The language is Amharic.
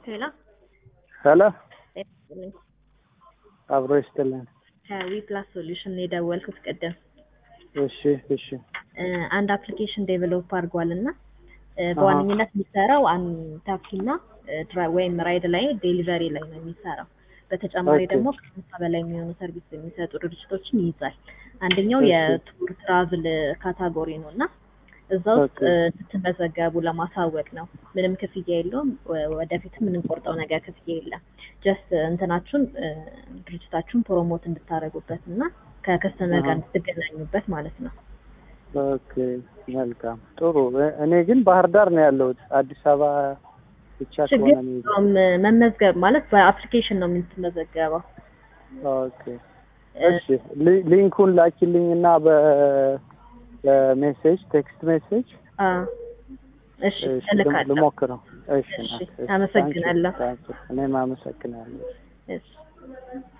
ሄሎ ሄሎ እኔ አብሮ ይስጥልን። ከዊፕላስ ሶሉሽን የደወልኩት ቅድም እሺ አንድ አፕሊኬሽን ዴቨሎፕ አድርጓልና በዋነኝነት የሚሰራው ታክሲና ወይም ራይድ ላይ ዴሊቨሪ ላይ ነው የሚሰራው። በተጨማሪ ደግሞ ከ50 በላይ የሚሆኑ ሰርቪስ የሚሰጡ ድርጅቶችን ይይዛል። አንደኛው የቱር ትራቭል ካታጎሪ ነውና እዛ ውስጥ እንድትመዘገቡ ለማሳወቅ ነው። ምንም ክፍያ የለውም። ወደፊትም የምንቆርጠው ነገር ክፍያ የለም። ጀስት እንትናችሁን ድርጅታችሁን ፕሮሞት እንድታደርጉበት እና ከከስተመር ጋር እንድትገናኙበት ማለት ነው። ኦኬ መልካም ጥሩ። እኔ ግን ባህር ዳር ነው ያለሁት። አዲስ አበባ ብቻ ከሆነ ነው መመዝገብ ማለት በአፕሊኬሽን ነው የምትመዘገበው። ኦኬ እሺ ሊንኩን ላኪልኝና በሜሴጅ ቴክስት ሜሴጅ እሺ እልካለሁ። ልሞክረው። እሺ አመሰግናለሁ። እኔም አመሰግናለሁ። እሺ